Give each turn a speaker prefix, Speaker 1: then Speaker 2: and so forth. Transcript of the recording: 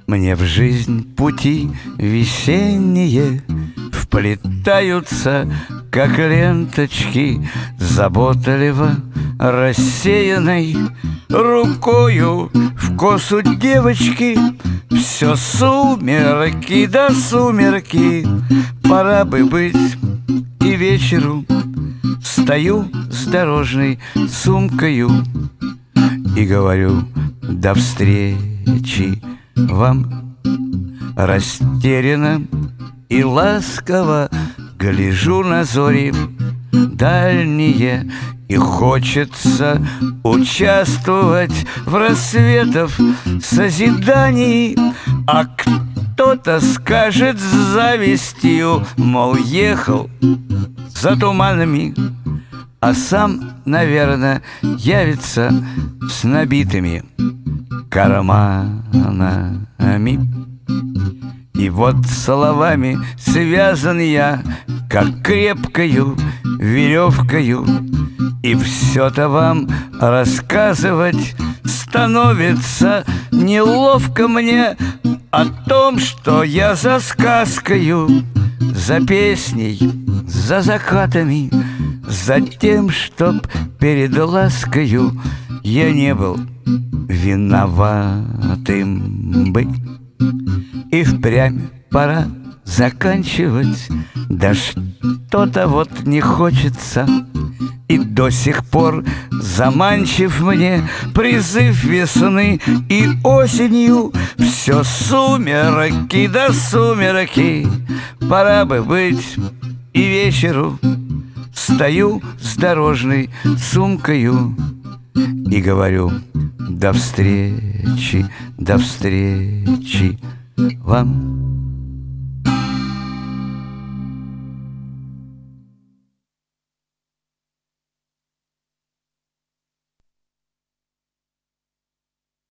Speaker 1: Мне в жизнь пути весенние вплетаются, как ленточки, заботливо рассеянной рукою в косу девочки. Все сумерки да сумерки, пора бы быть и вечеру. Стою с дорожной сумкою и говорю: до встречи вам. Растерянно и ласково гляжу на зори дальние, и хочется участвовать в рассветов созидании. А кто-то скажет с завистью, мол, ехал за туманами, а сам, наверное, явится с набитыми карманами. И вот словами связан я, как крепкою веревкою, и все-то вам рассказывать становится неловко мне о том, что я за сказкою, за песней, за закатами, за тем, чтоб перед ласкою я не был виноватым быть. И впрямь пора заканчивать, да что-то вот не хочется. И до сих пор заманчив мне призыв весны и осенью. Все сумерки да сумерки, пора бы быть и вечеру. Стою с дорожной сумкою и говорю: до встречи вам.